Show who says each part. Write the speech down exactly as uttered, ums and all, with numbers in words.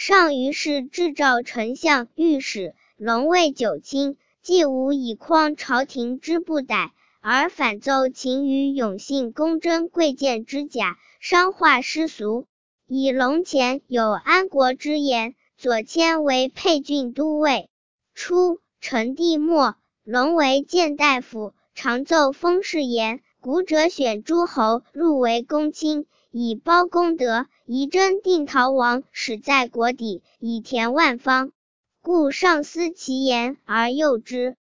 Speaker 1: 上于是制诏丞相、御史、龙卫九卿，既无以匡朝廷之不逮，而反奏秦于永信公真贵贱之假，伤化世俗。以龙前有安国之言，左迁为沛郡都尉。初，成帝末，龙为谏大夫，常奏封事言，古者选诸侯入为公卿，以褒功德，宜征定陶王，使在国邸，以田万方。故上思其言而诱之。